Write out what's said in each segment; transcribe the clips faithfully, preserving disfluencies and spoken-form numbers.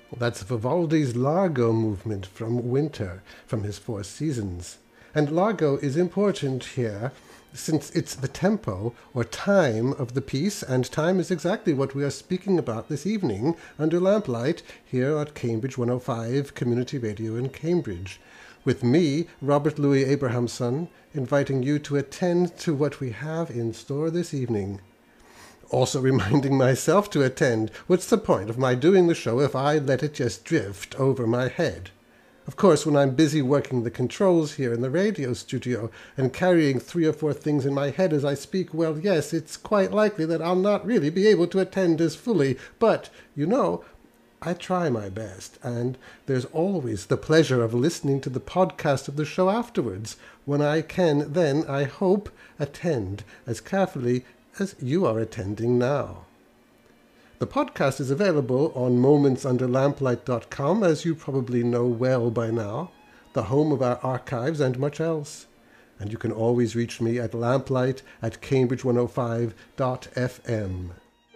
That's Vivaldi's Largo movement from Winter, from his Four Seasons. And Largo is important here, since it's the tempo, or time, of the piece, and time is exactly what we are speaking about this evening under Lamplight here at Cambridge one oh five Community Radio in Cambridge, with me, Robert Louis Abrahamson, inviting you to attend to what we have in store this evening. Also reminding myself to attend. What's the point of my doing the show if I let it just drift over my head? Of course, when I'm busy working the controls here in the radio studio and carrying three or four things in my head as I speak, well, yes, it's quite likely that I'll not really be able to attend as fully. But, you know, I try my best, and there's always the pleasure of listening to the podcast of the show afterwards, when I can then, I hope, attend as carefully as you are attending now. The podcast is available on moments under lamplight dot com, as you probably know well by now, the home of our archives and much else. And you can always reach me at lamplight at cambridge one oh five dot f m.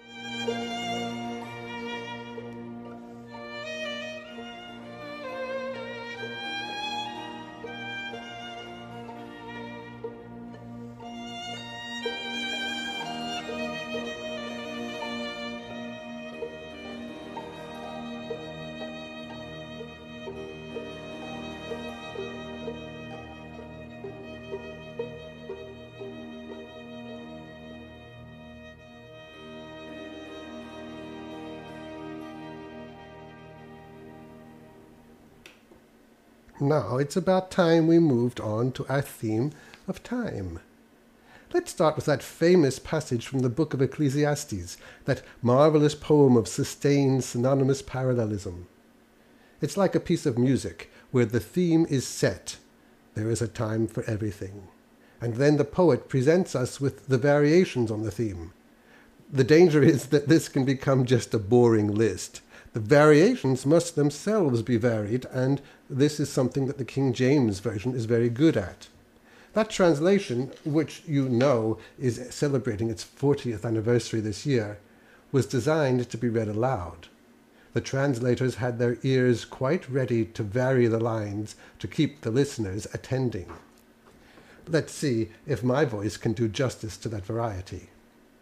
Now it's about time we moved on to our theme of time. Let's start with that famous passage from the book of Ecclesiastes, that marvelous poem of sustained synonymous parallelism. It's like a piece of music where the theme is set. There is a time for everything. And then the poet presents us with the variations on the theme. The danger is that this can become just a boring list. The variations must themselves be varied, and this is something that the King James Version is very good at. That translation, which you know is celebrating its fortieth anniversary this year, was designed to be read aloud. The translators had their ears quite ready to vary the lines to keep the listeners attending. Let's see if my voice can do justice to that variety.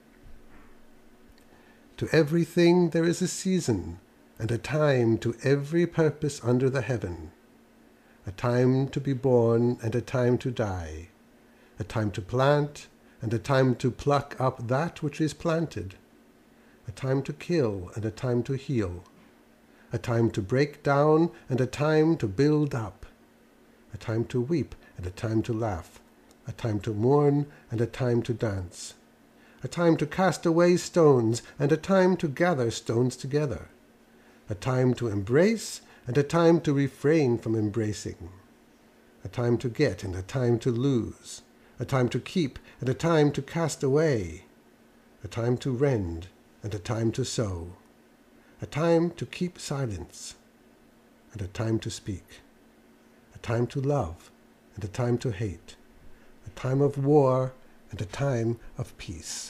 To everything there is a season, and a time to every purpose under the heaven, a time to be born and a time to die, a time to plant and a time to pluck up that which is planted, a time to kill and a time to heal, a time to break down and a time to build up, a time to weep and a time to laugh, a time to mourn and a time to dance, a time to cast away stones and a time to gather stones together, a time to embrace and a time to refrain from embracing, a time to get and a time to lose, a time to keep and a time to cast away, a time to rend and a time to sow, a time to keep silence and a time to speak, a time to love and a time to hate, a time of war and a time of peace.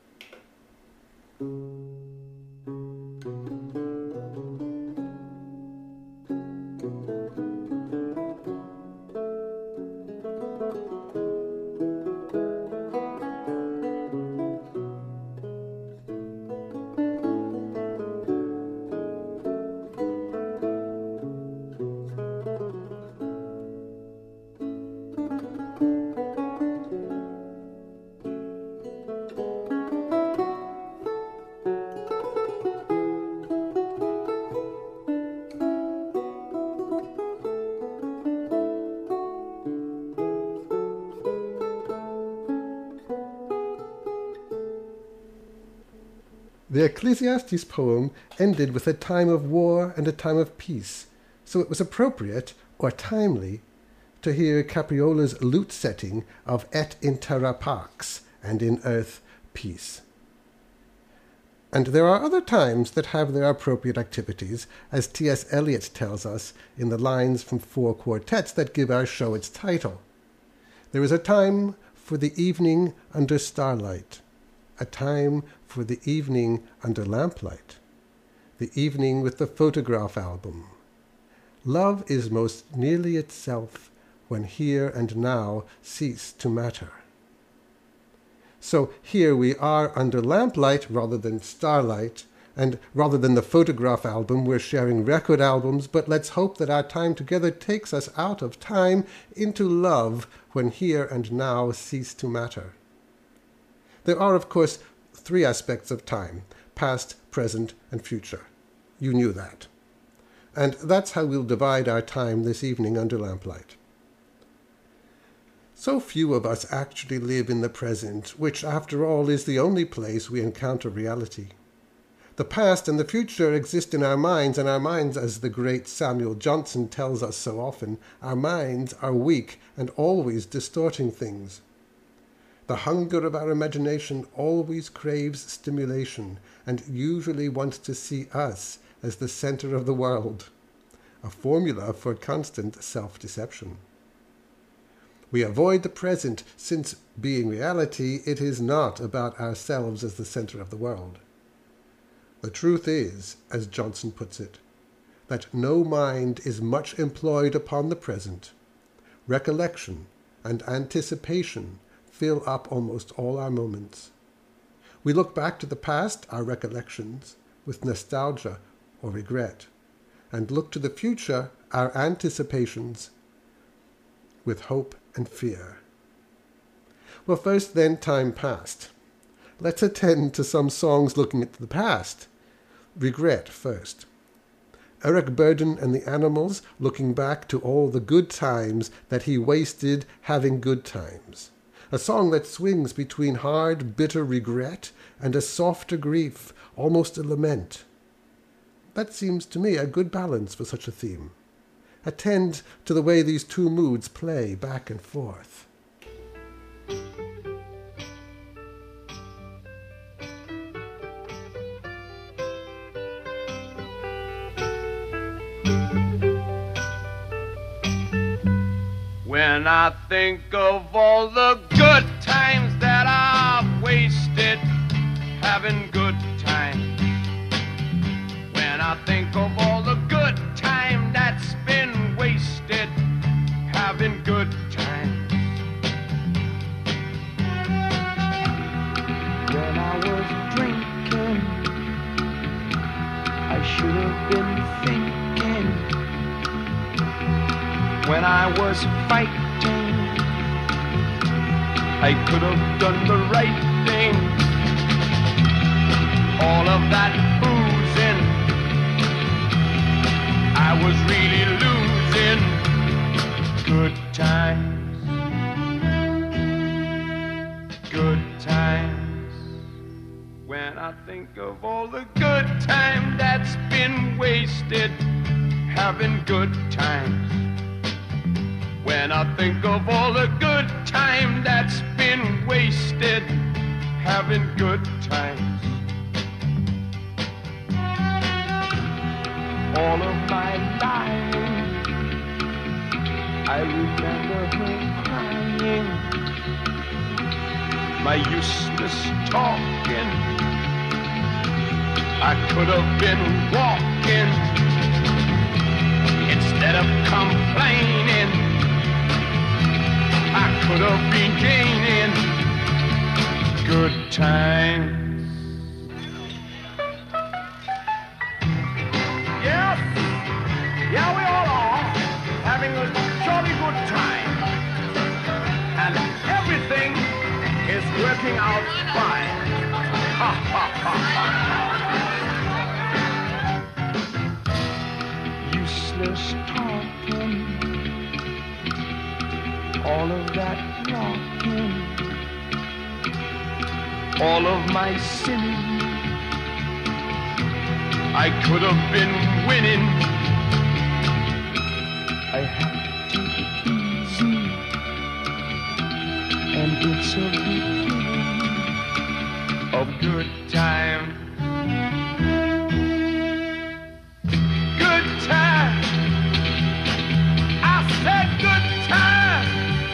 The Ecclesiastes poem ended with a time of war and a time of peace, so it was appropriate, or timely, to hear Capriola's lute setting of Et in terra pax, and in earth peace. And there are other times that have their appropriate activities, as T S Eliot tells us in the lines from four quartets that give our show its title. There is a time for the evening under starlight, a time for the evening under lamplight. the evening with the photograph album. Love is most nearly itself when here and now cease to matter. So here we are under lamplight rather than starlight, and rather than the photograph album, we're sharing record albums, but let's hope that our time together takes us out of time into love when here and now cease to matter. There are, of course, three aspects of time: past, present, and future. You knew that. And that's how we'll divide our time this evening under lamplight. So few of us actually live in the present, which, after all, is the only place we encounter reality. The past and the future exist in our minds, and our minds, as the great Samuel Johnson tells us so often, our minds are weak and always distorting things. The hunger of our imagination always craves stimulation and usually wants to see us as the center of the world, a formula for constant self-deception. We avoid the present since, being reality, it is not about ourselves as the center of the world. The truth is, as Johnson puts it, that no mind is much employed upon the present. Recollection and anticipation fill up almost all our moments. We look back to the past, our recollections, with nostalgia or regret, and look to the future, our anticipations, with hope and fear. Well, first then, time past. Let's attend to some songs looking at the past. Regret first. Eric Burdon and the Animals, looking back to all the good times that he wasted having good times. A song that swings between hard, bitter regret and a softer grief, almost a lament. That seems to me a good balance for such a theme. Attend to the way these two moods play back and forth. When I think of all the good times that I've wasted having good times, when I think of all the good time that's been wasted having good times, when I was drinking, I should have been thinking. When I was fighting, I could have done the right thing. All of that boozing, I was really losing. Good times, good times. When I think of all the good time that's been wasted having good times, when I think of all the good time that's been wasted having good times, all of my life I remember her crying, my useless talking, I could have been walking instead of complaining. I could have been gaining good times. Yes, yeah, we all are having a jolly good time, and everything is working out fine. Ha ha ha ha. Useless talking, all of that knocking, all of my sinning, I could have been winning. I have to take it easy, and it's a beginning of good time. Good time, I said good time.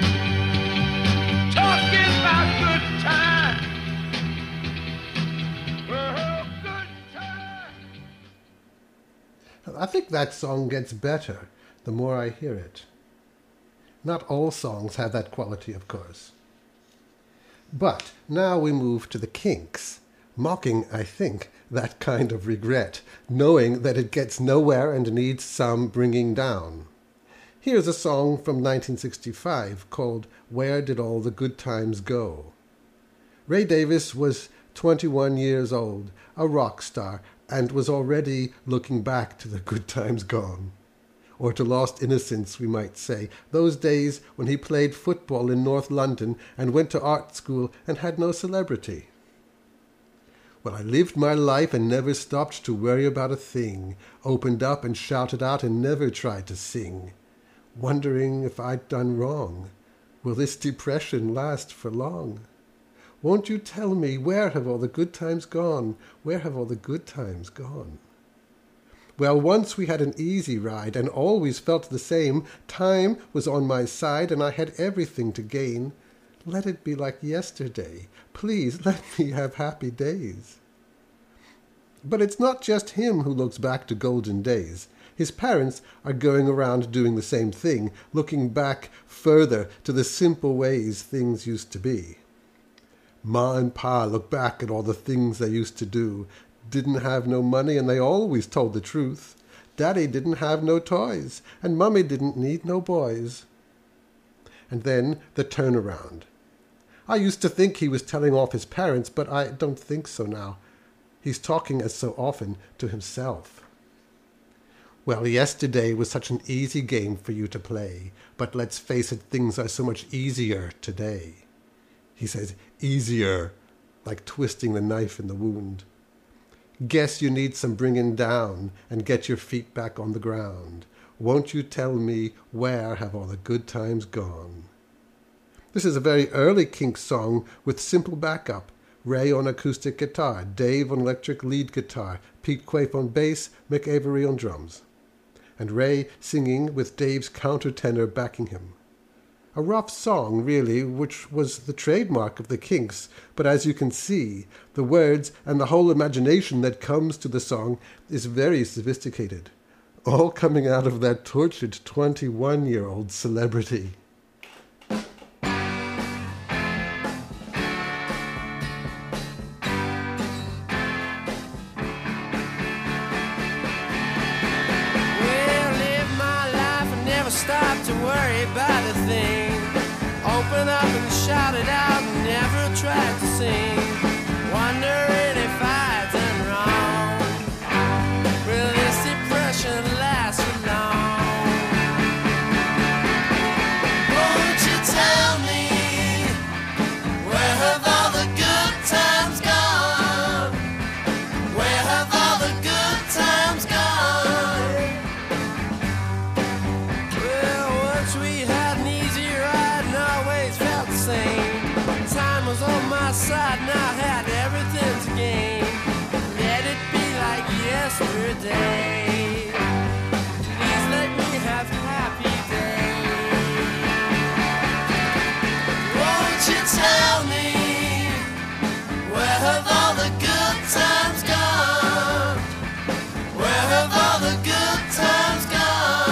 Talking about good time. Oh, good time. I think that song gets better the more I hear it. Not all songs have that quality, of course. But now we move to the Kinks, mocking, I think, that kind of regret, knowing that it gets nowhere and needs some bringing down. Here's a song from nineteen sixty-five called Where Did All the Good Times Go? Ray Davies was twenty-one years old, a rock star, and was already looking back to the good times gone. Or to lost innocence, we might say, those days when he played football in North London and went to art school and had no celebrity. Well, I lived my life and never stopped to worry about a thing, opened up and shouted out and never tried to sing, wondering if I'd done wrong. Will this depression last for long? Won't you tell me, where have all the good times gone? Where have all the good times gone? Well, once we had an easy ride and always felt the same. Time was on my side and I had everything to gain. Let it be like yesterday. Please let me have happy days. But it's not just him who looks back to golden days. His parents are going around doing the same thing, looking back further to the simple ways things used to be. Ma and Pa look back at all the things they used to do. Didn't have no money and they always told the truth. Daddy didn't have no toys and Mummy didn't need no boys. And then the turnaround. I used to think he was telling off his parents, but I don't think so now. He's talking as so often to himself. Well, yesterday was such an easy game for you to play, but let's face it, things are so much easier today. He says easier, like twisting the knife in the wound. Guess you need some bringing down and get your feet back on the ground. Won't you tell me, where have all the good times gone? This is a very early Kinks song with simple backup. Ray on acoustic guitar, Dave on electric lead guitar, Pete Quaife on bass, Mick Avery on drums. And Ray singing with Dave's countertenor backing him. A rough song, really, which was the trademark of the Kinks, but as you can see, the words and the whole imagination that comes to the song is very sophisticated, all coming out of that tortured twenty-one-year-old celebrity. Stop to worry about a thing. Open up and shout it out and never try to sing. Wondering if I've done wrong. Will this depression last for long? Won't you tell me, where have all the good times gone? Where have all the good times gone? Time was on my side and I had everything to gain. Let it be like yesterday. Please let me have happy days. Won't you tell me, where have all the good times gone? Where have all the good times gone?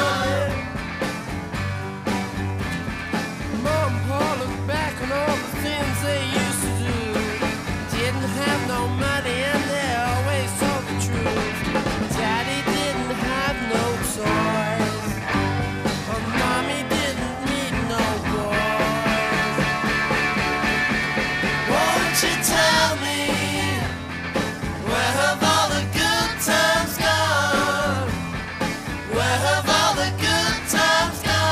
Mom and Pa look back on all the things they used to do. Didn't have no money and they always told the truth. Daddy didn't have no toys, or Mommy didn't need no boys. Won't you tell me, where have all the good times gone? Where have all the good times gone?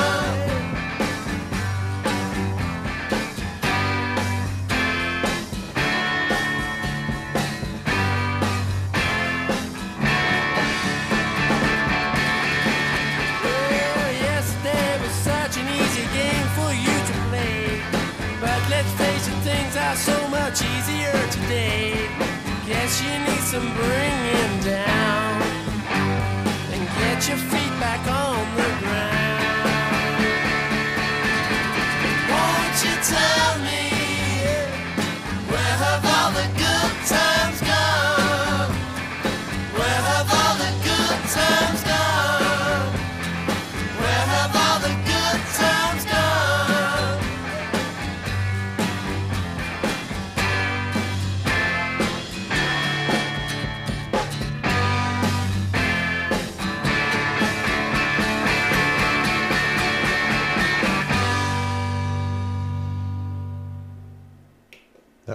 Things are so much easier today. Guess you need some bringing down and get your feet back on the ground. Won't you tell me, where have all the good times gone? Where have all the good times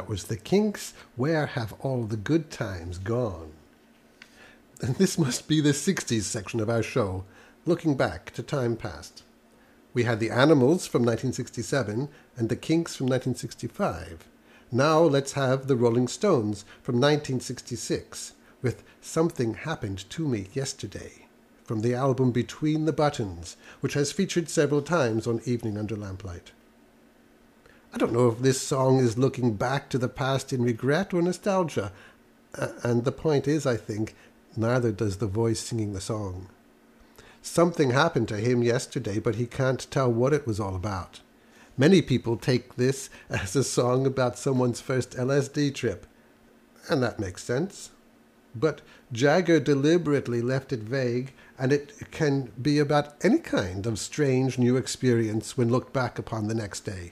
That was the Kinks, Where Have All the Good Times Gone? And this must be the sixties section of our show, looking back to time past. We had the Animals from nineteen sixty-seven and the Kinks from nineteen sixty-five. Now let's have the Rolling Stones from nineteen sixty-six with Something Happened to Me Yesterday from the album Between the Buttons, which has featured several times on Evening Under Lamplight. I don't know if this song is looking back to the past in regret or nostalgia, and the point is, I think, neither does the voice singing the song. Something happened to him yesterday, but he can't tell what it was all about. Many people take this as a song about someone's first L S D trip, and that makes sense. But Jagger deliberately left it vague, and it can be about any kind of strange new experience when looked back upon the next day.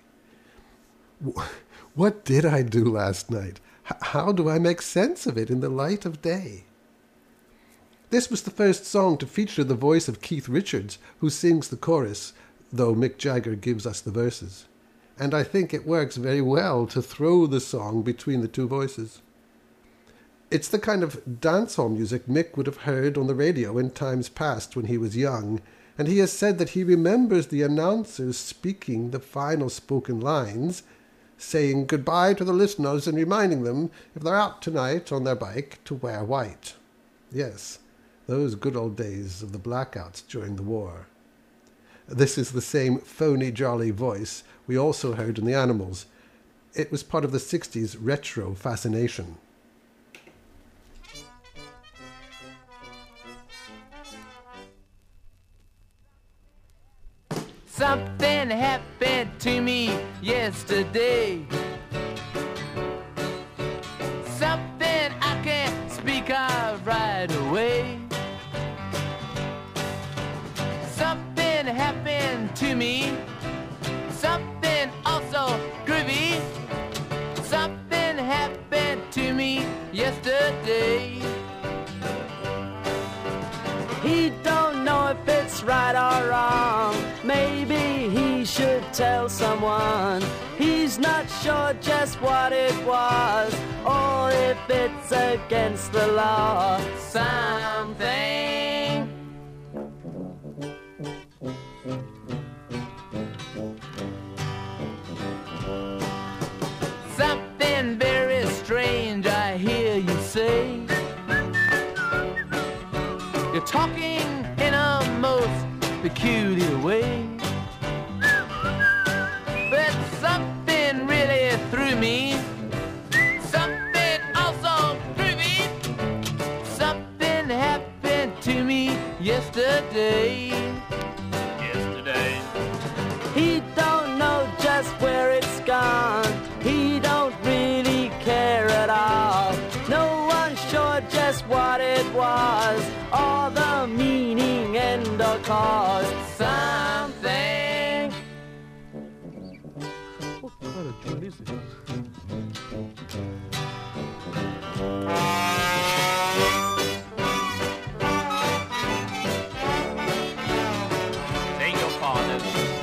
What did I do last night? H- how do I make sense of it in the light of day? This was the first song to feature the voice of Keith Richards, who sings the chorus, though Mick Jagger gives us the verses. And I think it works very well to throw the song between the two voices. It's the kind of dancehall music Mick would have heard on the radio in times past when he was young, and he has said that he remembers the announcers speaking the final spoken lines, saying goodbye to the listeners and reminding them, if they're out tonight on their bike, to wear white. Yes, those good old days of the blackouts during the war. This is the same phony, jolly voice we also heard in the Animals. It was part of the sixties retro fascination. Something happened to me yesterday. Something I can't speak of right away. Something happened to me. Something also groovy. Something happened to me yesterday. He don't know if it's right or wrong. Maybe he should tell someone. He's not sure just what it was, or if it's against the law. Something. Something very strange I hear you say. You're talking in a most peculiar way. But something really threw me. Something also threw me. Something happened to me yesterday. Yesterday. He don't know just where it's gone. He don't really care at all. No one's sure just what it was, or the meaning and the cause. Something. What kind of tune is it? Take your partner.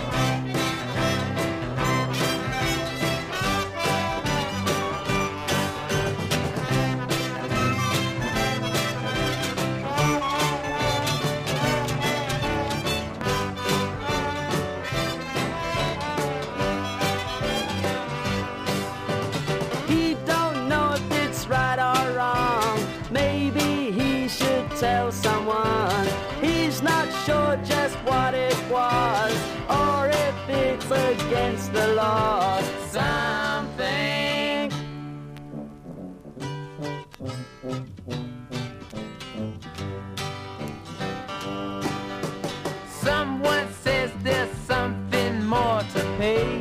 Tell someone. He's not sure just what it was, or if it's against the law. Something. Someone says there's something more to pay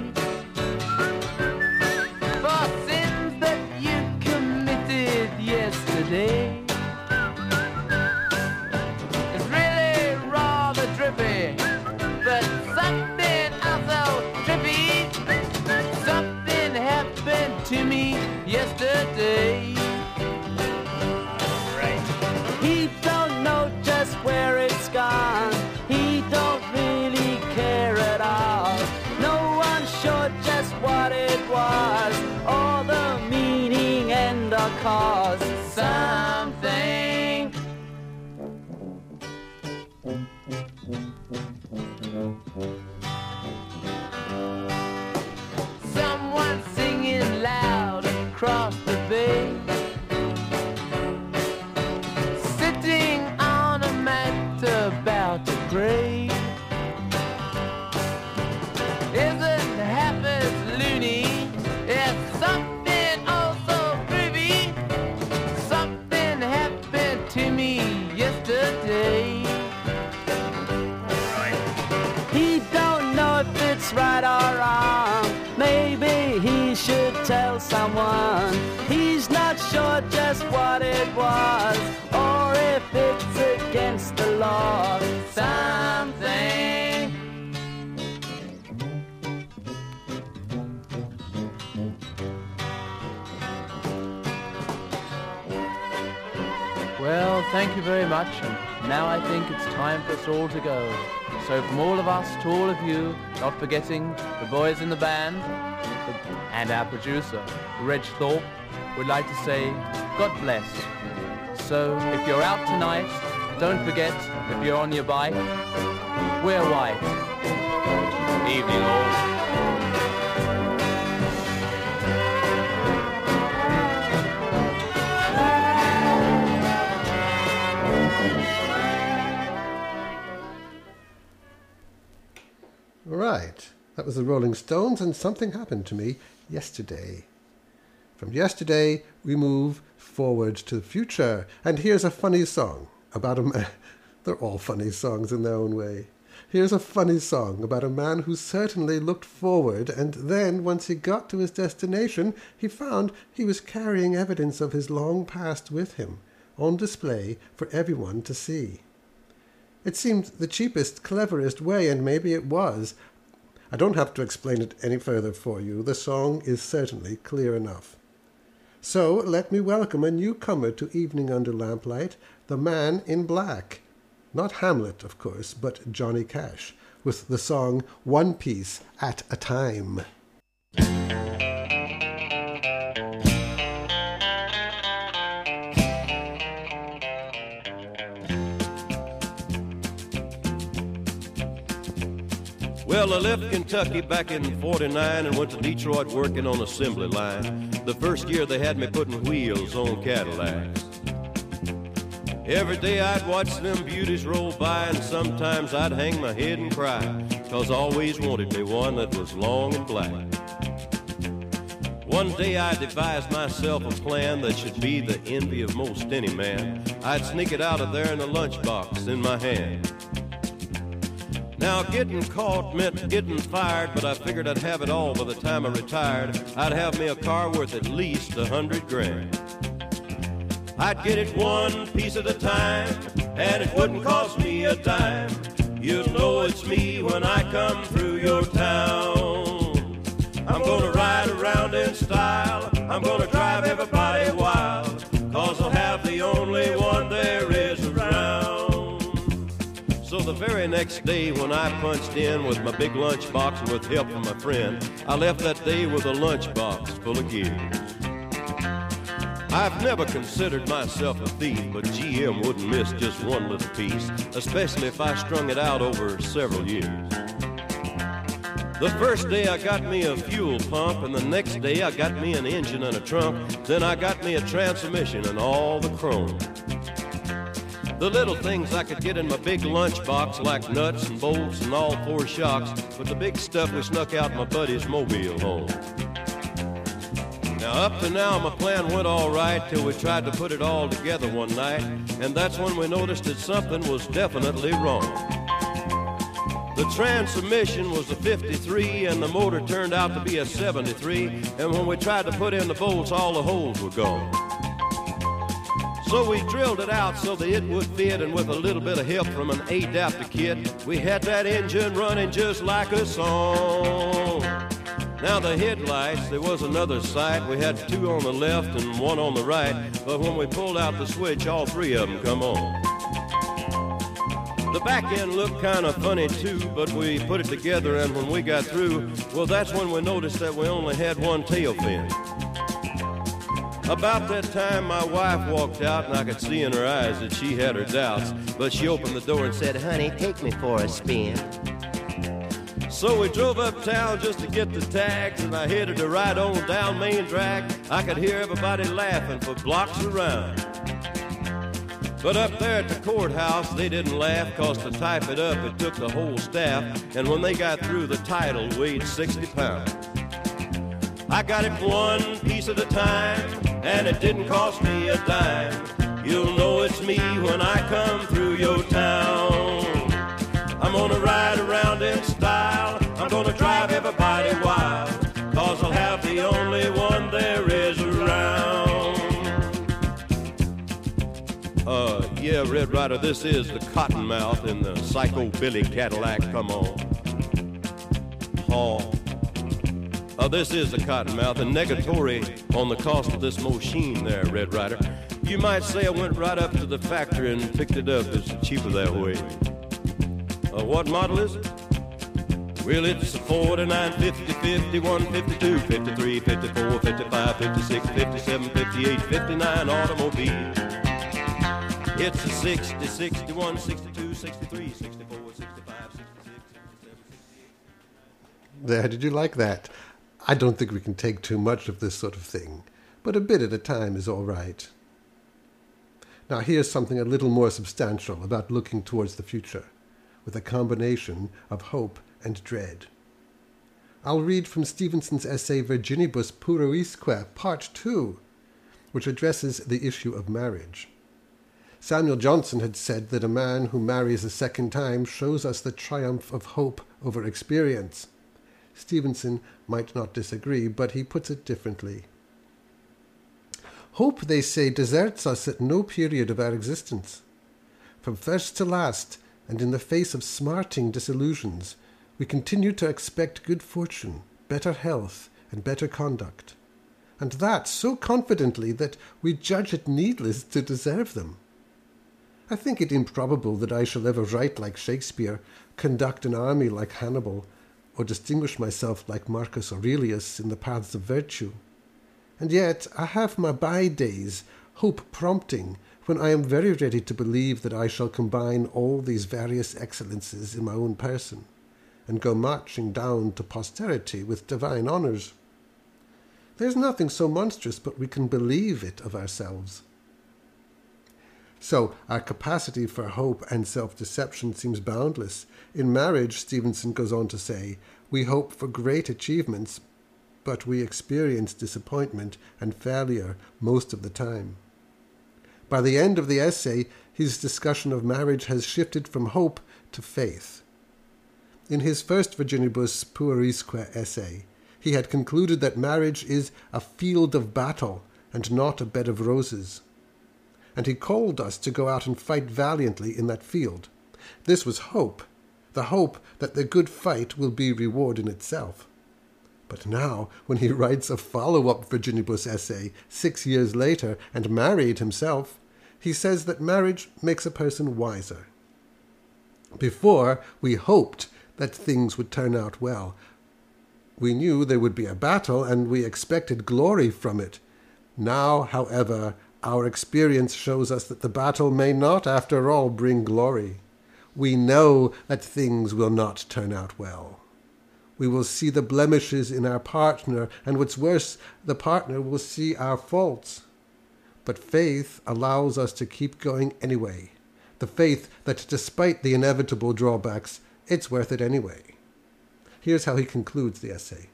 for sins that you committed yesterday. But something also trippy. Something happened to me yesterday. Right. He don't know just where it's gone. He don't really care at all. No one's sure just what it was, or the meaning crave. Isn't half as loony, it's something also groovy. Something happened to me yesterday. He don't know if it's right or wrong. Maybe he should tell someone. He's not sure just what it was, or if it's against the law. Something. Well, thank you very much, and now I think it's time for us all to go. So from all of us to all of you, not forgetting the boys in the band and our producer, Reg Thorpe, we'd like to say God bless. So if you're out tonight, don't forget, if you're on your bike, wear white. Evening all. Right, that was the Rolling Stones, and something happened to me yesterday. From yesterday, we move forward to the future, and here's a funny song about a man. They're all funny songs in their own way. Here's a funny song about a man who certainly looked forward, and then, once he got to his destination, he found he was carrying evidence of his long past with him, on display for everyone to see. It seemed the cheapest, cleverest way, and maybe it was. I don't have to explain it any further for you. The song is certainly clear enough. So let me welcome a newcomer to Evening Under Lamplight, the Man in Black. Not Hamlet, of course, but Johnny Cash, with the song One Piece at a Time. Well, I left Kentucky back in forty-nine and went to Detroit working on assembly line. The first year they had me putting wheels on Cadillacs. Every day I'd watch them beauties roll by, and sometimes I'd hang my head and cry, 'cause I always wanted me one that was long and black. One day I devised myself a plan that should be the envy of most any man. I'd sneak it out of there in a lunchbox in my hand. Now, getting caught meant getting fired, but I figured I'd have it all by the time I retired. I'd have me a car worth at least a hundred grand. I'd get it one piece at a time, and it wouldn't cost me a dime. You'll know it's me when I come through your town. I'm gonna ride around in style, I'm gonna drive everybody wild, 'cause I'll have the only one there is around. So the very next day when I punched in with my big lunchbox and with help from my friend, I left that day with a lunchbox full of gears. I've never considered myself a thief, but G M wouldn't miss just one little piece, especially if I strung it out over several years. The first day I got me a fuel pump, and the next day I got me an engine and a trunk, then I got me a transmission and all the chrome. The little things I could get in my big lunchbox, like nuts and bolts and all four shocks, but the big stuff we snuck out my buddy's mobile home. Now up to now my plan went all right till we tried to put it all together one night, and that's when we noticed that something was definitely wrong. The transmission was a fifty-three and the motor turned out to be a seventy-three, and when we tried to put in the bolts, all the holes were gone. So we drilled it out so that it would fit, and with a little bit of help from an adapter kit, we had that engine running just like a song. Now the headlights, there was another sight. We had two on the left and one on the right, but when we pulled out the switch, all three of them come on. The back end looked kind of funny too, but we put it together, and when we got through, well, that's when we noticed that we only had one tail fin. About that time, my wife walked out, and I could see in her eyes that she had her doubts, but she opened the door and said, "Honey, take me for a spin." So we drove uptown just to get the tags, and I headed to ride on down Main Drag. I could hear everybody laughing for blocks around. But up there at the courthouse, they didn't laugh, 'cause to type it up, it took the whole staff. And when they got through, the title weighed sixty pounds. I got it one piece at a time, and it didn't cost me a dime. You'll know it's me when I come through your town. I'm gonna ride around in style, I'm gonna drive everybody wild, 'cause I'll have the only one there is around. Uh, yeah, Red Rider, this is the Cottonmouth in the Psycho Billy Cadillac, come on. Oh. Uh, this is the Cottonmouth, and negatory on the cost of this machine there, Red Rider. You might say I went right up to the factory and picked it up. It's cheaper that way. Uh, what model is it? Well, it's a forty-nine, fifty, fifty-one, fifty-two, fifty-three, fifty-four, fifty-five, fifty-six, fifty-seven, fifty-eight, fifty-nine automobile. It's a sixty, sixty-one, sixty-two, sixty-three, sixty-four, sixty-five, sixty-six, sixty-seven, sixty-eight. There, did you like that? I don't think we can take too much of this sort of thing, but a bit at a time is all right. Now here's something a little more substantial about looking towards the future, with a combination of hope and dread. I'll read from Stevenson's essay Virginibus Puerisque, Part two, which addresses the issue of marriage. Samuel Johnson had said that a man who marries a second time shows us the triumph of hope over experience. Stevenson might not disagree, but he puts it differently. Hope, they say, deserts us at no period of our existence. From first to last, and in the face of smarting disillusions, we continue to expect good fortune, better health, and better conduct, and that so confidently that we judge it needless to deserve them. I think it improbable that I shall ever write like Shakespeare, conduct an army like Hannibal, or distinguish myself like Marcus Aurelius in the paths of virtue. And yet I have my by-days, hope prompting, when I am very ready to believe that I shall combine all these various excellences in my own person, and go marching down to posterity with divine honours. There's nothing so monstrous but we can believe it of ourselves. So our capacity for hope and self-deception seems boundless. In marriage, Stevenson goes on to say, we hope for great achievements, but we experience disappointment and failure most of the time. By the end of the essay, his discussion of marriage has shifted from hope to faith. In his first Virginibus Puerisque essay, he had concluded that marriage is a field of battle and not a bed of roses, and he called us to go out and fight valiantly in that field. This was hope, the hope that the good fight will be reward in itself. But now, when he writes a follow-up Virginibus essay six years later and married himself, he says that marriage makes a person wiser. Before, we hoped that things would turn out well. We knew there would be a battle, and we expected glory from it. Now, however, our experience shows us that the battle may not, after all, bring glory. We know that things will not turn out well. We will see the blemishes in our partner, and what's worse, the partner will see our faults. But faith allows us to keep going anyway. The faith that despite the inevitable drawbacks, it's worth it anyway. Here's how he concludes the essay.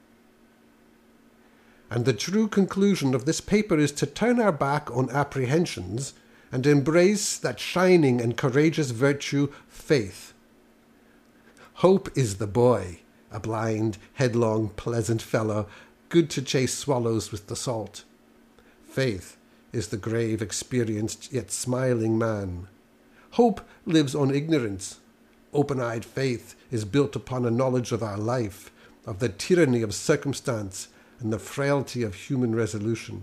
And the true conclusion of this paper is to turn our back on apprehensions and embrace that shining and courageous virtue, faith. Hope is the boy, a blind, headlong, pleasant fellow, good to chase swallows with the salt. Faith is the grave, experienced, yet smiling man. Hope lives on ignorance. Open-eyed faith is built upon a knowledge of our life, of the tyranny of circumstance, and the frailty of human resolution.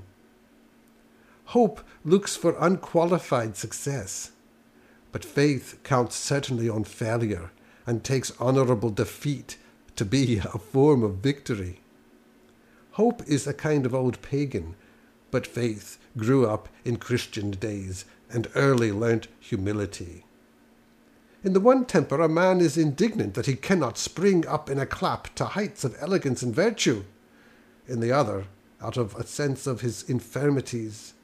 Hope looks for unqualified success, but faith counts certainly on failure and takes honourable defeat to be a form of victory. Hope is a kind of old pagan, but faith grew up in Christian days and early learnt humility. In the one temper a man is indignant that he cannot spring up in a clap to heights of elegance and virtue. In the other, out of a sense of his infirmities,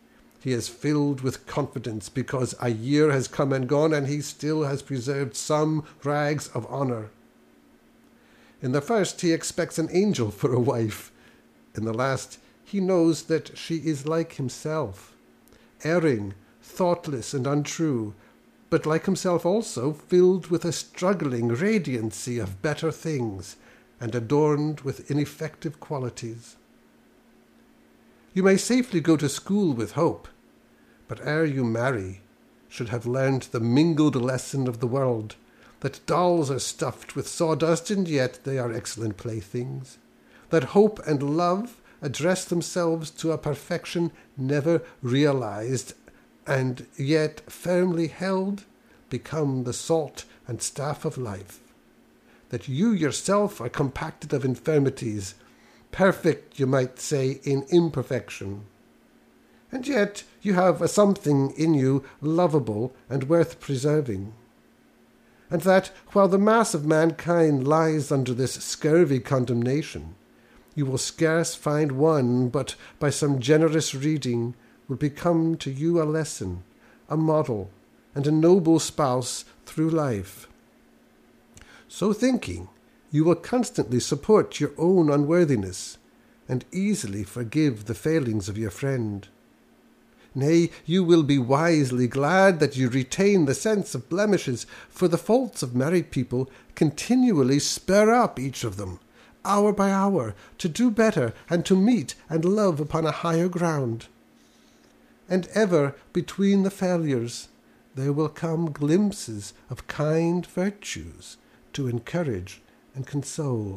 He is filled with confidence because a year has come and gone and he still has preserved some rags of honour. In the first, he expects an angel for a wife. In the last, he knows that she is like himself, erring, thoughtless and untrue, but like himself also, filled with a struggling radiancy of better things and adorned with ineffective qualities. You may safely go to school with hope, but ere you marry, should have learned the mingled lesson of the world, that dolls are stuffed with sawdust and yet they are excellent playthings, that hope and love address themselves to a perfection never realized, and yet firmly held, become the salt and staff of life, that you yourself are compacted of infirmities, perfect, you might say, in imperfection. And yet you have a something in you lovable and worth preserving. And that, while the mass of mankind lies under this scurvy condemnation, you will scarce find one but by some generous reading will become to you a lesson, a model, and a noble spouse through life. So thinking, you will constantly support your own unworthiness, and easily forgive the failings of your friend. Nay, you will be wisely glad that you retain the sense of blemishes, for the faults of married people continually spur up each of them, hour by hour, to do better and to meet and love upon a higher ground. And ever between the failures there will come glimpses of kind virtues to encourage and console.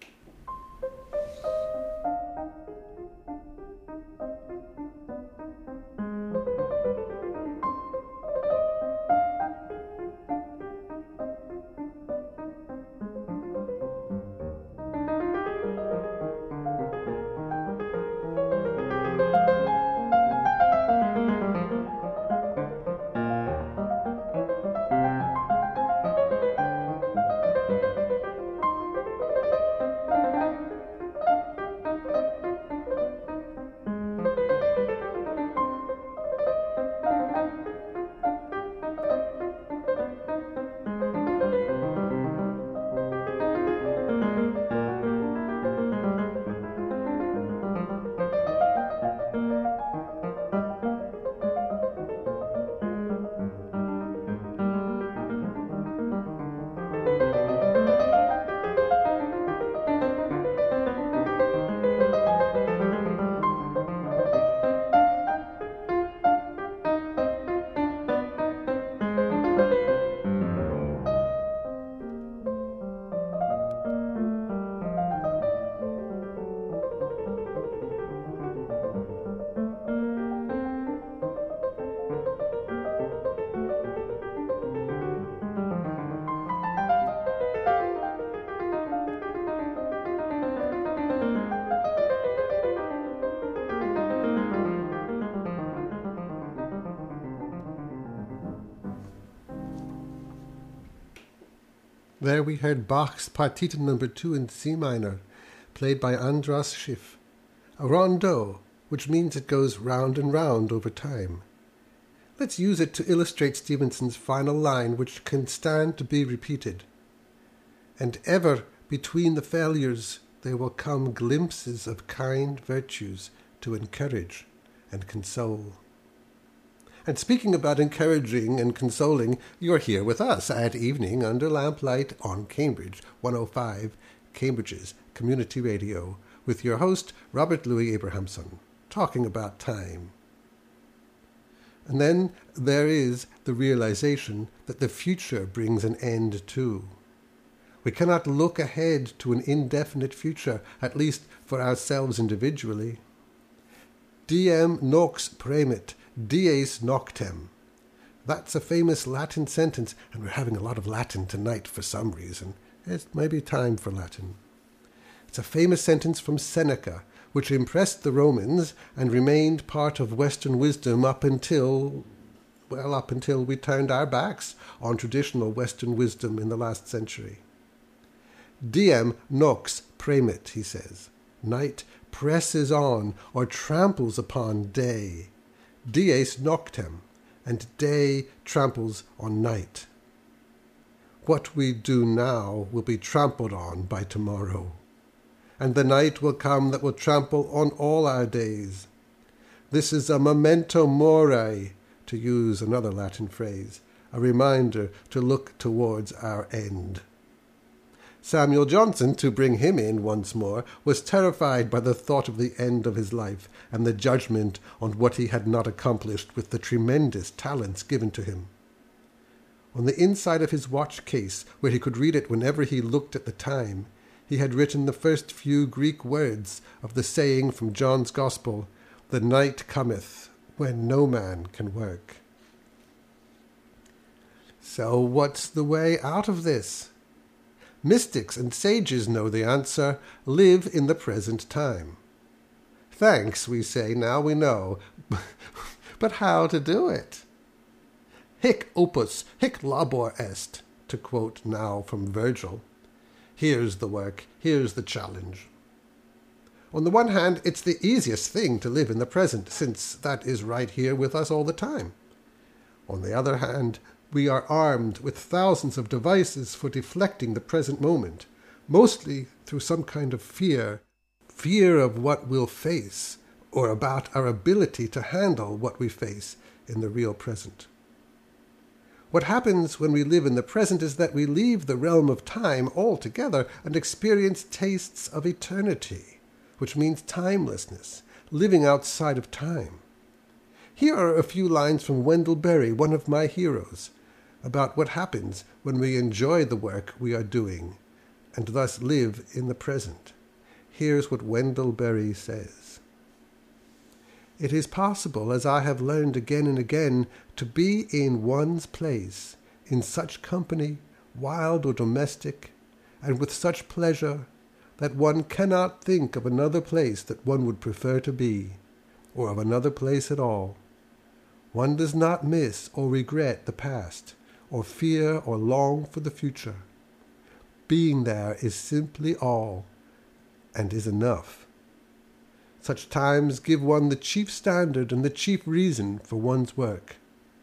There we heard Bach's Partita number two in C minor, played by Andras Schiff, a rondeau, which means it goes round and round over time. Let's use it to illustrate Stevenson's final line, which can stand to be repeated. And ever between the failures there will come glimpses of kind virtues to encourage and console. And speaking about encouraging and consoling, you're here with us at evening under lamplight on Cambridge one oh five, Cambridge's community radio, with your host, Robert Louis Abrahamson, talking about time. And then there is the realization that the future brings an end too. We cannot look ahead to an indefinite future, at least for ourselves individually. Diem nox premit, dies noctem. That's a famous Latin sentence, and we're having a lot of Latin tonight for some reason. It may be time for Latin. It's a famous sentence from Seneca, which impressed the Romans and remained part of Western wisdom up until, well, up until we turned our backs on traditional Western wisdom in the last century. Diem nox premit, he says. Night presses on or tramples upon day. dies noctem, and day tramples on night. What we do now will be trampled on by tomorrow, and the night will come that will trample on all our days. This is a memento mori, to use another Latin phrase, a reminder to look towards our end. Samuel Johnson, to bring him in once more, was terrified by the thought of the end of his life and the judgment on what he had not accomplished with the tremendous talents given to him. On the inside of his watch case, where he could read it whenever he looked at the time, he had written the first few Greek words of the saying from John's Gospel, "The night cometh when no man can work." So what's the way out of this? Mystics and sages know the answer: live in the present time. Thanks, we say, now we know. But how to do it? Hic opus, hic labor est, to quote now from Virgil. Here's the work, here's the challenge. On the one hand, it's the easiest thing to live in the present, since that is right here with us all the time. On the other hand, we are armed with thousands of devices for deflecting the present moment, mostly through some kind of fear, fear of what we'll face, or about our ability to handle what we face in the real present. What happens when we live in the present is that we leave the realm of time altogether and experience tastes of eternity, which means timelessness, living outside of time. Here are a few lines from Wendell Berry, one of my heroes, about what happens when we enjoy the work we are doing and thus live in the present. Here's what Wendell Berry says. It is possible, as I have learned again and again, to be in one's place, in such company, wild or domestic, and with such pleasure, that one cannot think of another place that one would prefer to be, or of another place at all. One does not miss or regret the past, or fear or long for the future. Being there is simply all, and is enough. Such times give one the chief standard and the chief reason for one's work.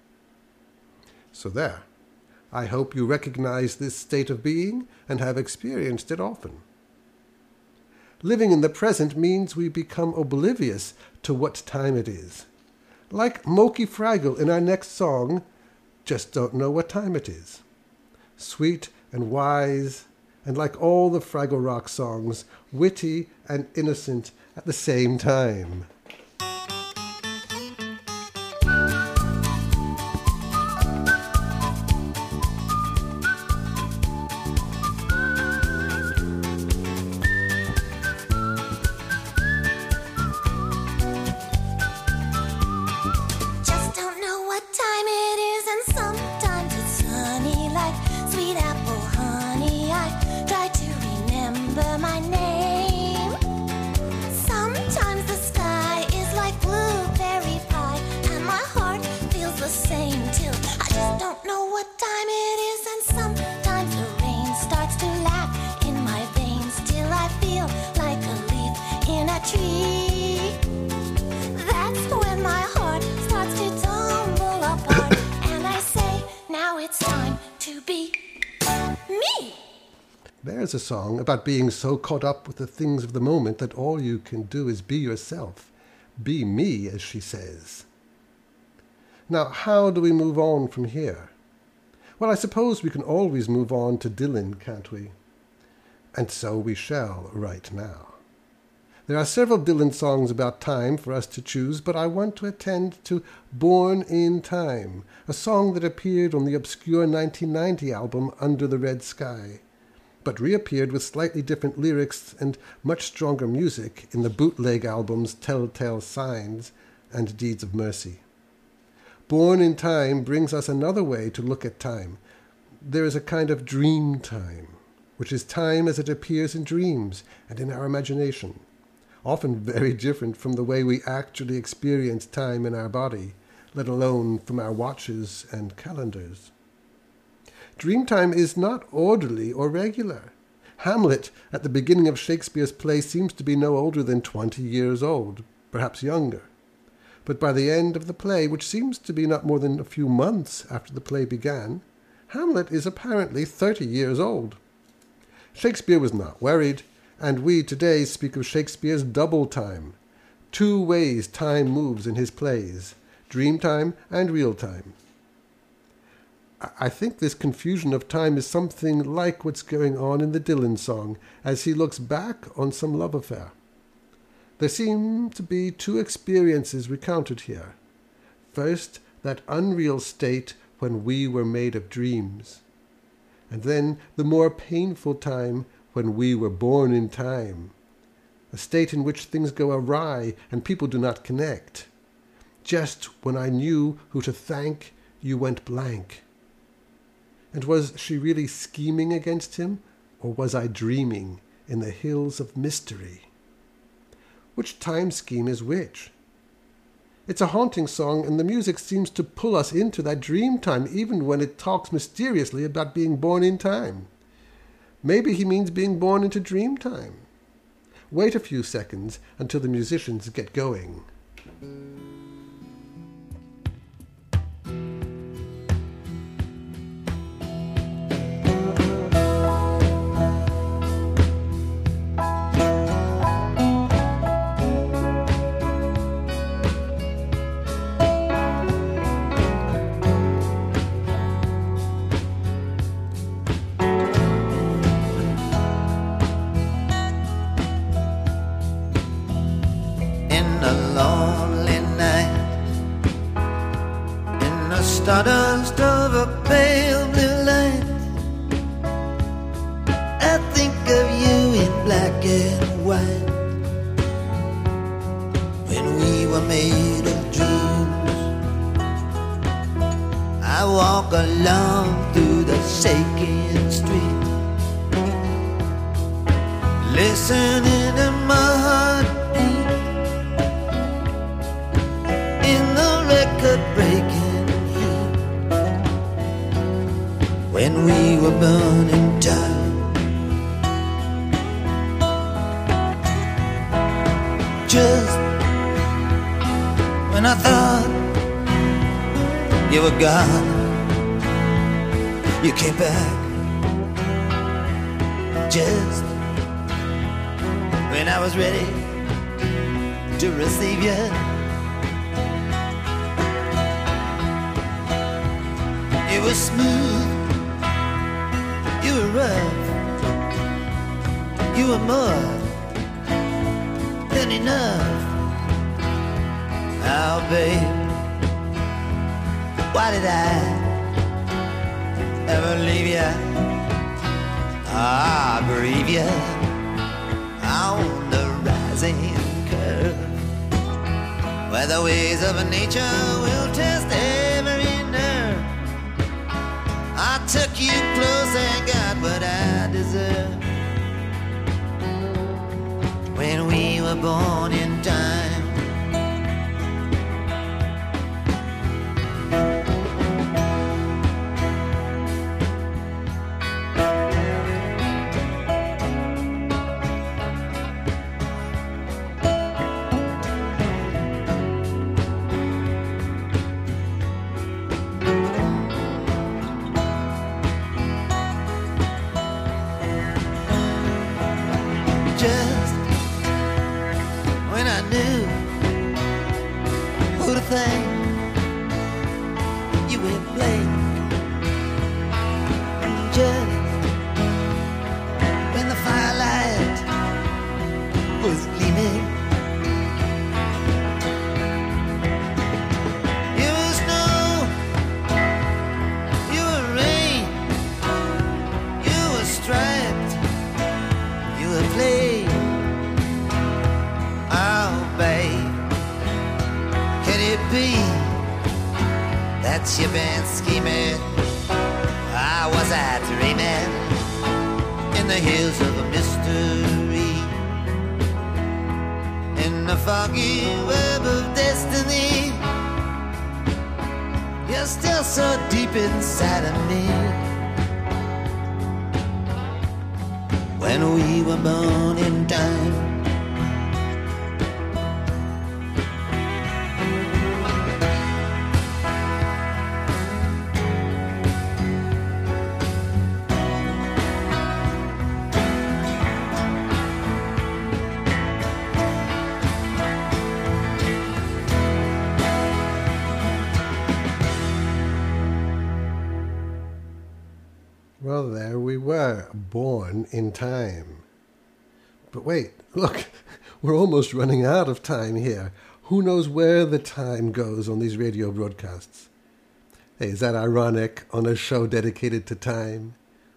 So there. I hope you recognize this state of being and have experienced it often. Living in the present means we become oblivious to what time it is. Like Moki Fraggle in our next song, just don't know what time it is. Sweet and wise, and like all the Fraggle Rock songs, witty and innocent at the same time. There's a song about being so caught up with the things of the moment that all you can do is be yourself. Be me, as she says. Now, how do we move on from here? Well, I suppose we can always move on to Dylan, can't we? And so we shall right now. There are several Dylan songs about time for us to choose, but I want to attend to Born in Time, a song that appeared on the obscure nineteen ninety album Under the Red Sky, but reappeared with slightly different lyrics and much stronger music in the bootleg albums Telltale Signs and Deeds of Mercy. Born in Time brings us another way to look at time. There is a kind of dream time, which is time as it appears in dreams and in our imagination, often very different from the way we actually experience time in our body, let alone from our watches and calendars. Dreamtime is not orderly or regular. Hamlet, at the beginning of Shakespeare's play, seems to be no older than twenty years old, perhaps younger. But by the end of the play, which seems to be not more than a few months after the play began, Hamlet is apparently thirty years old. Shakespeare was not worried, and we today speak of Shakespeare's double time. Two ways time moves in his plays, dream time and real time. I think this confusion of time is something like what's going on in the Dylan song as he looks back on some love affair. There seem to be two experiences recounted here. First, that unreal state when we were made of dreams, and then the more painful time when we were born in time, a state in which things go awry and people do not connect. Just when I knew who to thank, you went blank. And was she really scheming against him, or was I dreaming in the hills of mystery? Which time scheme is which? It's a haunting song, and the music seems to pull us into that dream time, even when it talks mysteriously about being born in time. Maybe he means being born into dream time. Wait a few seconds until the musicians get going. Stardust of a pale blue light, I think of you in black and white. When we were made of dreams, I walk along through the shaking street, listening to my heartbeat in the record breaking. When we were burning time, just when I thought you were gone, you came back. Just when I was ready to receive you, it was smooth. You were rough, you were more than enough. Oh, babe, why did I ever leave you? Ah, bereave you on the rising curve, where the ways of nature will test every nerve. I took you close and got what I deserved. When we were born in time, just when I knew who to thank, you went blank. Just when the firelight was gleaming, you were snow, you were rain, you were striped, you were flame. Oh, babe, can it be that you've been scheming? I was I dreaming in the hills of a mystery, in the foggy web of destiny. You're still so deep inside of me. When we were born in time, Well, there we were, born in time. But wait, look, we're almost running out of time here. Who knows where the time goes on these radio broadcasts? Hey, is that ironic on a show dedicated to time?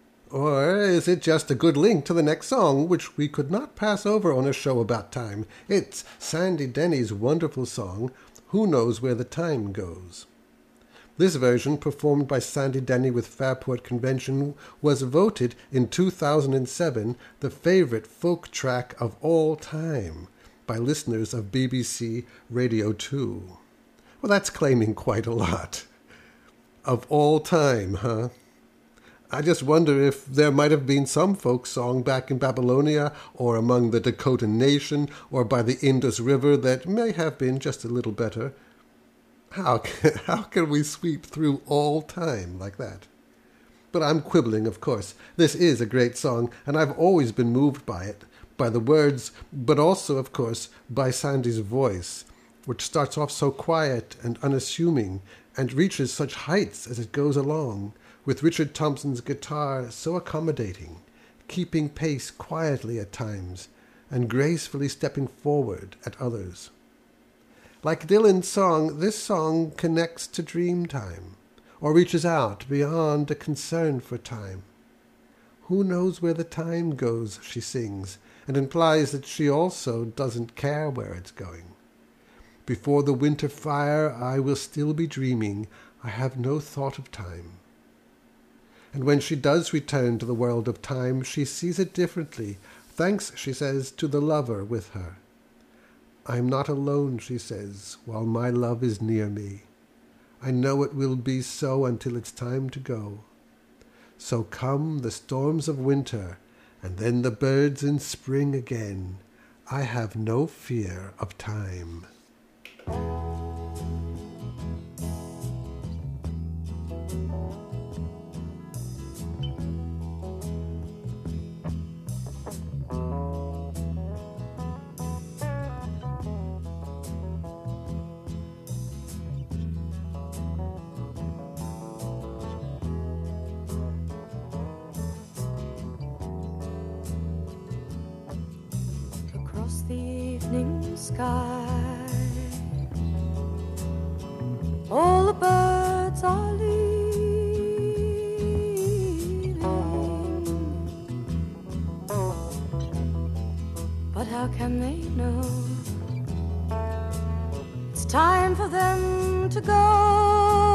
Or is it just a good link to the next song, which we could not pass over on a show about time? It's Sandy Denny's wonderful song, Who Knows Where the Time Goes? This version, performed by Sandy Denny with Fairport Convention, was voted in two thousand seven the favorite folk track of all time by listeners of B B C Radio two. Well, that's claiming quite a lot. Of all time, huh? I just wonder if there might have been some folk song back in Babylonia or among the Dakota Nation or by the Indus River that may have been just a little better. How can, how can we sweep through all time like that? But I'm quibbling, of course. This is a great song, and I've always been moved by it, by the words, but also, of course, by Sandy's voice, which starts off so quiet and unassuming and reaches such heights as it goes along, with Richard Thompson's guitar so accommodating, keeping pace quietly at times, and gracefully stepping forward at others. Like Dylan's song, this song connects to dream time, or reaches out beyond a concern for time. Who knows where the time goes, she sings, and implies that she also doesn't care where it's going. Before the winter fire I will still be dreaming, I have no thought of time. And when she does return to the world of time, she sees it differently, thanks, she says, to the lover with her. I'm not alone, she says, while my love is near me. I know it will be so until it's time to go. So come the storms of winter, and then the birds in spring again. I have no fear of time. The evening sky, all the birds are leaving, but how can they know it's time for them to go?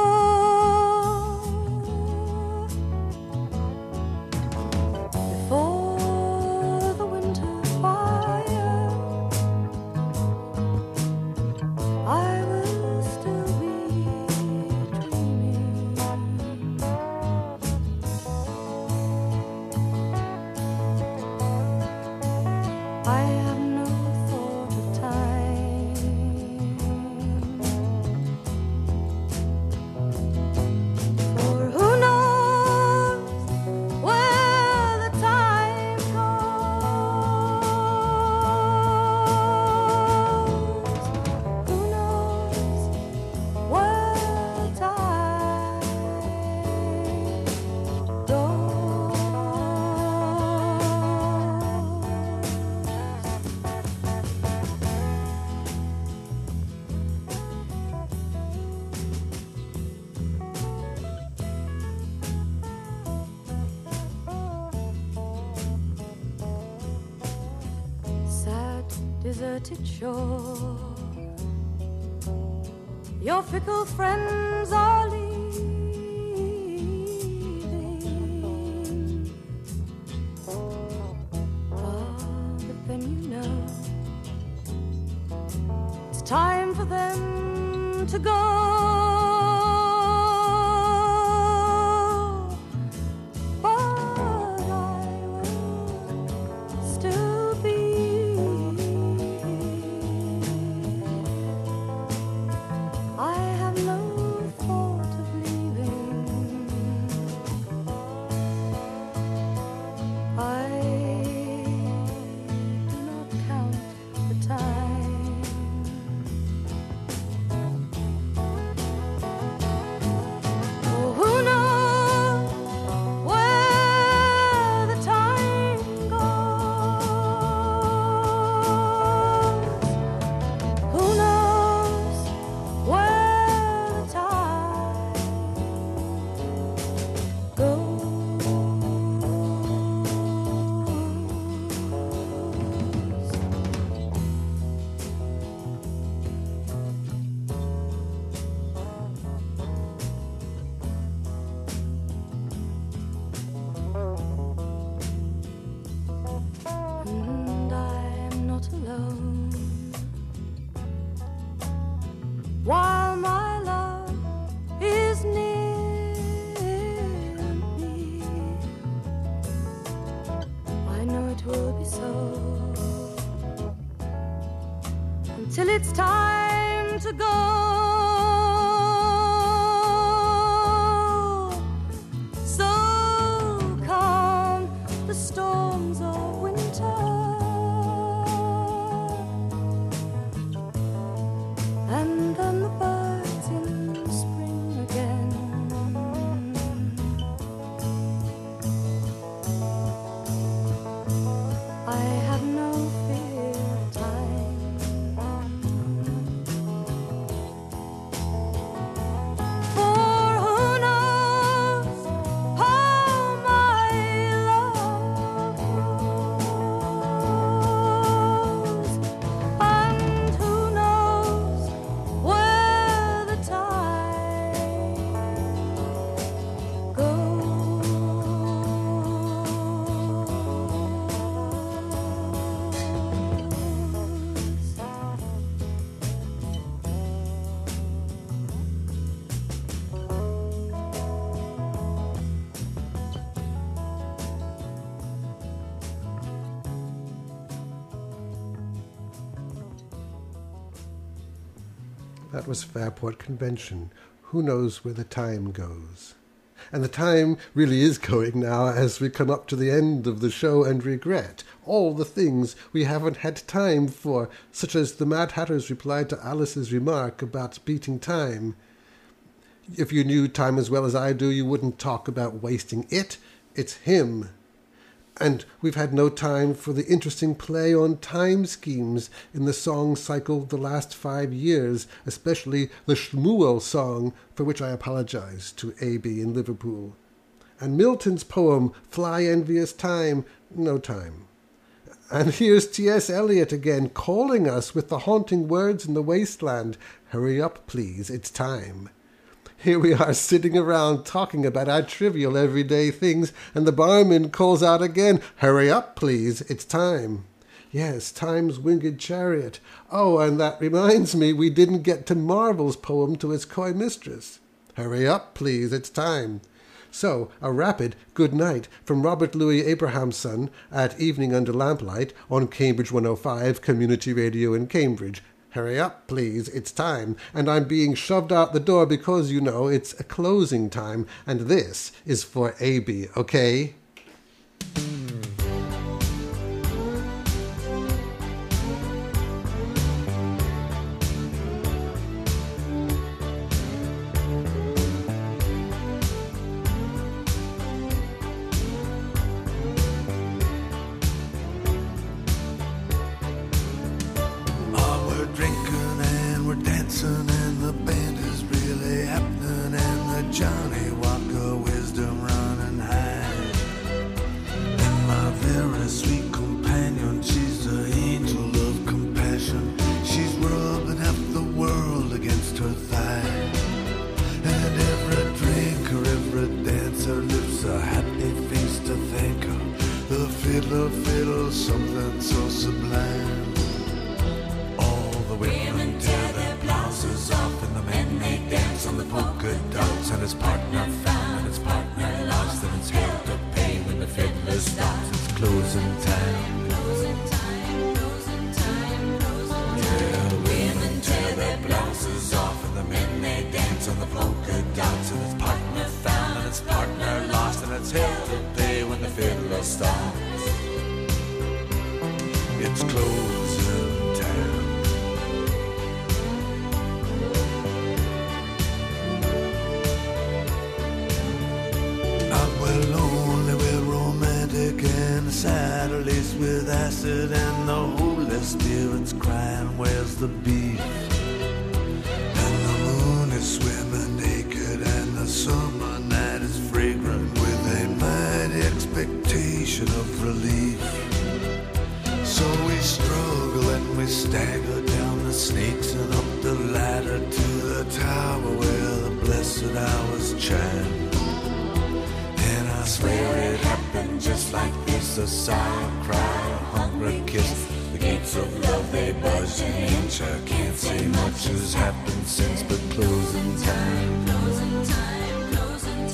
Deserted shore, your fickle friends are leaving. Ah, but then you know it's time for them to go. so until it's time to go. So calm the storms of winter, and then the birds in spring again. I have no fear of time, for who knows how my love grows, and who knows where the tide goes. That was Fairport Convention. Who knows where the time goes? And the time really is going now as we come up to the end of the show and regret all the things we haven't had time for, such as the Mad Hatter's reply to Alice's remark about beating time. If you knew time as well as I do, you wouldn't talk about wasting it. It's him. And we've had no time for the interesting play on time schemes in the song cycle the last five years, especially the Shmuel song, for which I apologize to A B in Liverpool. And Milton's poem, Fly Envious Time, no time. And here's T S Eliot again, calling us with the haunting words in the wasteland, hurry up, please, it's time. Here we are sitting around talking about our trivial everyday things, and the barman calls out again, hurry up, please, it's time. Yes, time's winged chariot. Oh, and that reminds me, we didn't get to Marvel's poem to his coy mistress. Hurry up, please, it's time. So, a rapid good night from Robert Louis Abrahamson at Evening Under Lamplight on Cambridge one oh five Community Radio in Cambridge. Hurry up, please, it's time, and I'm being shoved out the door because, you know, it's a closing time, and this is for A B, okay?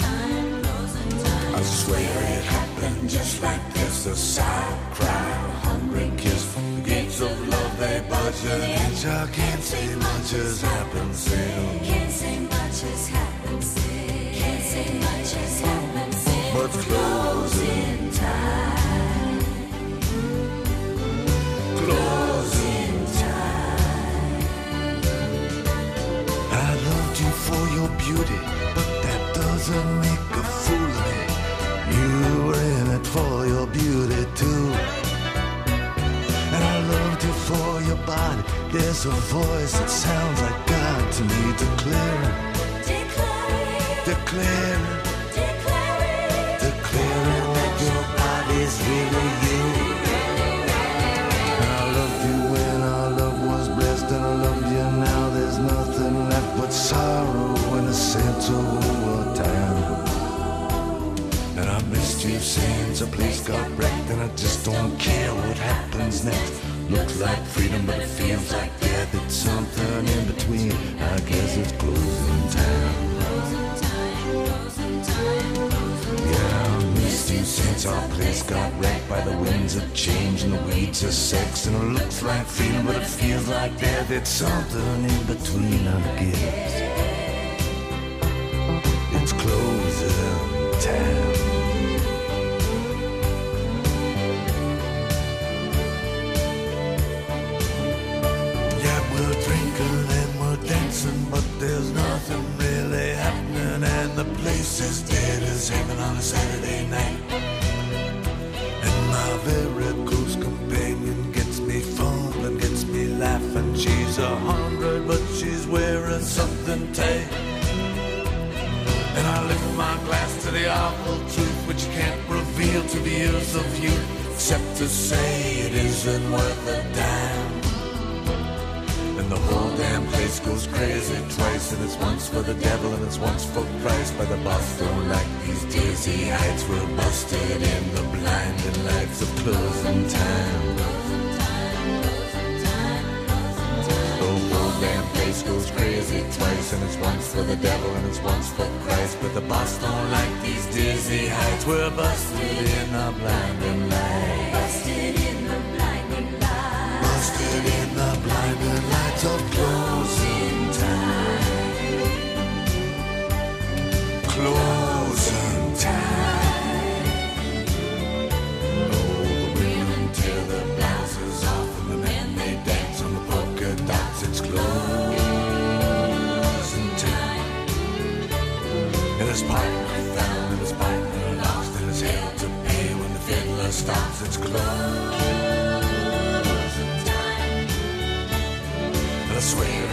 I swear it happened just like this, a sigh, cry, much an inch, I can't say much has happened since. Can't say much has happened since. Can't say much has happened since. But closing time. Closing time. I loved you for your beauty, but that doesn't make a fool of me. You were in it for your beauty too. And I loved you for your body. There's a voice that sounds like God to me, declaring, Declaring, declaring, declaring, declaring that your body's really you. And I loved you when our love was blessed, and I love you now. There's nothing left but sorrow in the sense of overtime. And I missed you since a place got wrecked, and I just don't care what happens next. Looks like freedom, but it feels like death. It's something in between. I guess it's closing time. Yeah, I missed you since our place got wrecked by the winds of change and the weeds of sex. And it looks like freedom, but it feels like death. It's something in between, I guess. It's closing time. But there's nothing really happening, and the place is dead as heaven on a Saturday night. And my very close companion gets me fumbling, gets me laughing. She's a hundred, but she's wearing something tight. And I lift my glass to the awful truth, which you can't reveal to the ears of youth, except to say it isn't worth a dime. And the whole damn place goes crazy twice, and it's once for the devil and it's once for Christ. By the boss don't like these dizzy heights. We're busted in the blinding lights of closing time. The whole damn place goes crazy twice, and it's once for the devil and it's once for Christ. But the boss don't like these dizzy heights. We're busted in the blinding lights. busted in the blinding light. Busted in the blinding lights of closing time. Closing time. Oh, the women tear their blouses off, and the men they dance on the polka dots. It's closing time. And his partner found, and his partner lost, and his hell to pay when the fiddler stops. It's closing. I swear